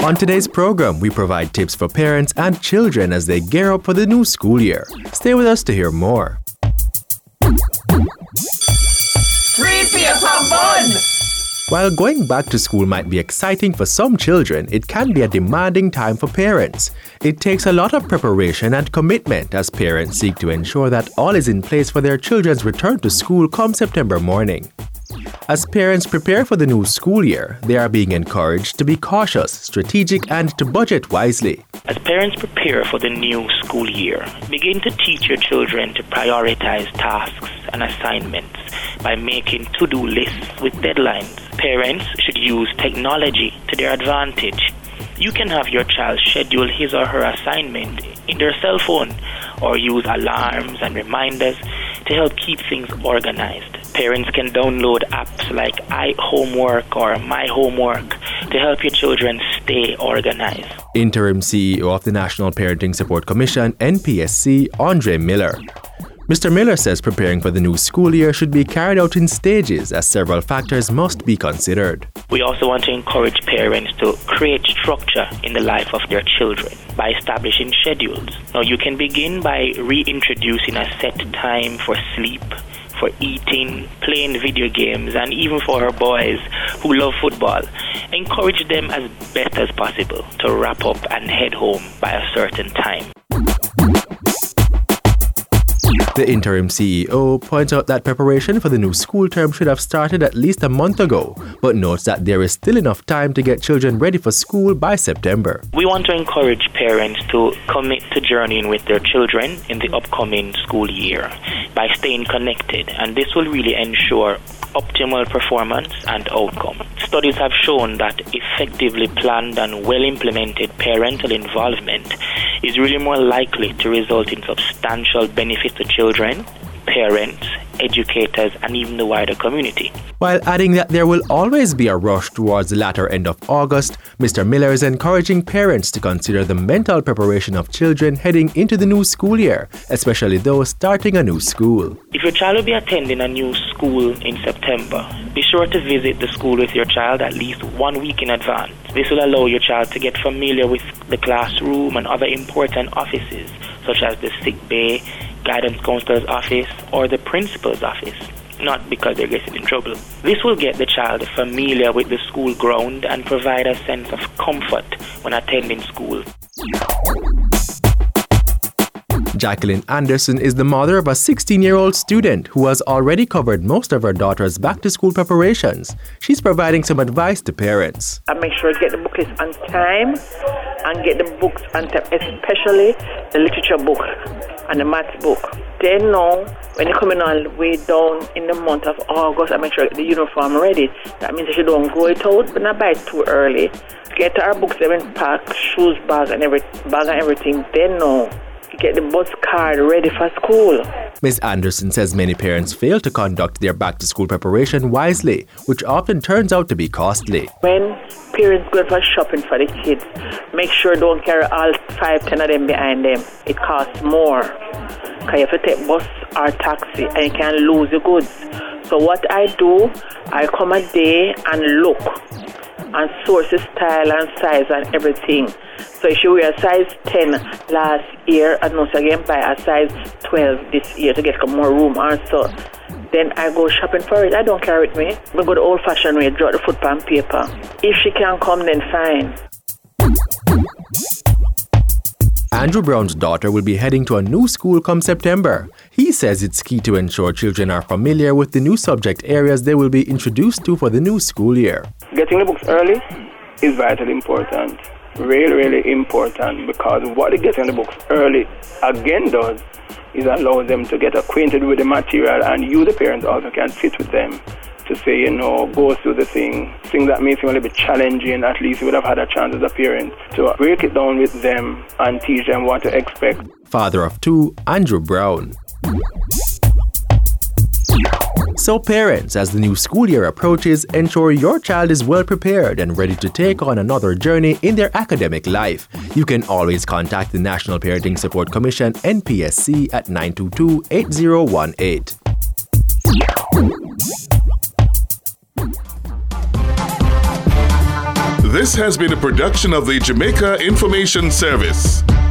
On today's program, we provide tips for parents and children as they gear up for the new school year. Stay with us to hear more. While going back to school might be exciting for some children, it can be a demanding time for parents. It takes a lot of preparation and commitment as parents seek to ensure that all is in place for their children's return to school come September morning. As parents prepare for the new school year, they are being encouraged to be cautious, strategic, and to budget wisely. As parents prepare for the new school year, begin to teach your children to prioritize tasks and assignments by making to-do lists with deadlines. Parents should use technology to their advantage. You can have your child schedule his or her assignment in their cell phone or use alarms and reminders to help keep things organized. Parents can download apps like iHomework or My Homework to help your children stay organized. Interim CEO of the National Parenting Support Commission, NPSC, Andre Miller. Mr. Miller says preparing for the new school year should be carried out in stages as several factors must be considered. We also want to encourage parents to create structure in the life of their children by establishing schedules. Now, you can begin by reintroducing a set time for sleep, for eating, playing video games, and even for our boys who love football. Encourage them as best as possible to wrap up and head home by a certain time. The interim CEO points out that preparation for the new school term should have started at least a month ago, but notes that there is still enough time to get children ready for school by September. We want to encourage parents to commit to journeying with their children in the upcoming school year by staying connected, and this will really ensure optimal performance and outcome. Studies have shown that effectively planned and well-implemented parental involvement is really more likely to result in substantial benefits to children, parents, educators, and even the wider community. While adding that there will always be a rush towards the latter end of August, Mr. Miller is encouraging parents to consider the mental preparation of children heading into the new school year, especially those starting a new school. If your child will be attending a new school in September, be sure to visit the school with your child at least 1 week in advance. This will allow your child to get familiar with the classroom and other important offices, such as the sick bay, guidance counselor's office, or the principal's office, not because they're getting in trouble. This will get the child familiar with the school ground and provide a sense of comfort when attending school. Jacqueline Anderson is the mother of a 16-year-old student who has already covered most of her daughter's back-to-school preparations. She's providing some advice to parents. I make sure to get the book list on time and get the books on time, especially the literature book and the maths book. Then now, when you're coming all the way down in the month of August, I make sure I get the uniform ready. That means that you don't grow it out, but not buy it too early. Get our books, even pack, shoes, bag and everything. Then now, get the bus card ready for school. Ms. Anderson says many parents fail to conduct their back-to-school preparation wisely, which often turns out to be costly. When parents go for shopping for the kids, make sure don't carry all 5-10 of them behind them. It costs more. Because you have to take bus or taxi and you can lose your goods. So what I do, I come a day and look and source the style and size and everything. So if you wear a size 10 last year, I know again buy a size 12 this year to get more room also. Then I go shopping for it. I don't carry it with me. I go the old-fashioned way, draw the footpan paper. If she can come, then fine. Andrew Brown's daughter will be heading to a new school come September. He says it's key to ensure children are familiar with the new subject areas they will be introduced to for the new school year. Getting the books early is vitally important. Really important, because what they get in the books early again does is allow them to get acquainted with the material, and you, the parents, also can sit with them to say, go through the thing that may seem a little bit challenging. At least you would have had a chance as a parent to break it down with them and teach them what to expect. Father of two, Andrew Brown. So parents, as the new school year approaches, ensure your child is well prepared and ready to take on another journey in their academic life. You can always contact the National Parenting Support Commission, NPSC, at 922-8018. This has been a production of the Jamaica Information Service.